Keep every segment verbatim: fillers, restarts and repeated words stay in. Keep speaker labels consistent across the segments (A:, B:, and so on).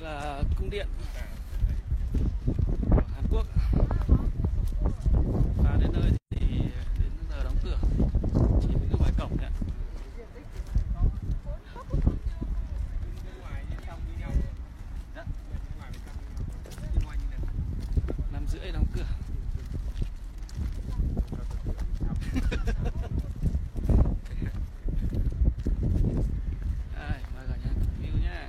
A: là cung điện của Hàn Quốc. Và đến nơi thì đến giờ đóng cửa, chỉ đứng ở ngoài cổng nhé. Năm rưỡi đóng cửa. Đây, mời cả nhà view nhé.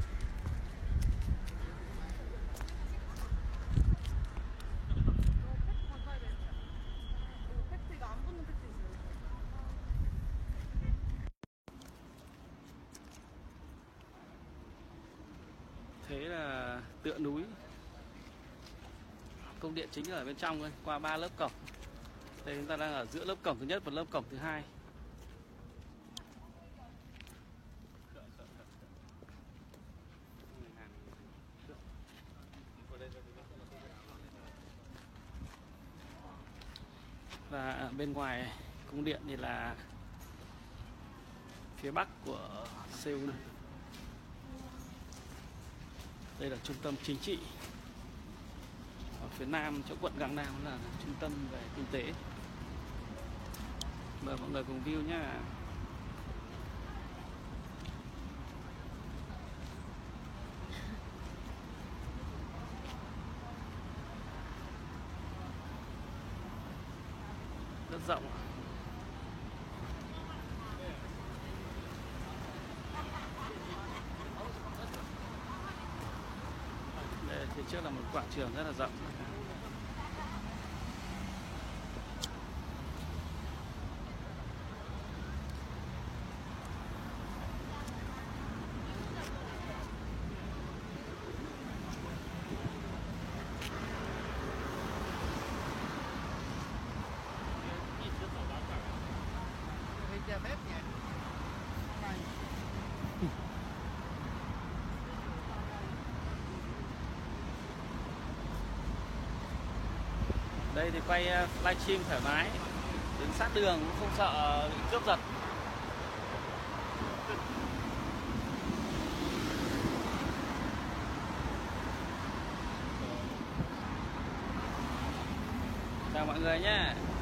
A: Thế là tựa núi. Cung điện chính là ở bên trong thôi, qua ba lớp cổng. Đây chúng ta đang ở giữa lớp cổng thứ nhất và lớp cổng thứ hai. Và bên ngoài cung điện thì là phía bắc của Seoul. Đây là trung tâm chính trị. Ở phía nam chỗ quận Gangnam là trung tâm về kinh tế. Mời mọi người cùng view nhé. Rất rộng. Đây, phía trước là một quảng trường rất là rộng. Đây thì quay livestream thoải mái, đứng sát đường cũng không sợ bị cướp giật. Chào mọi người nhé.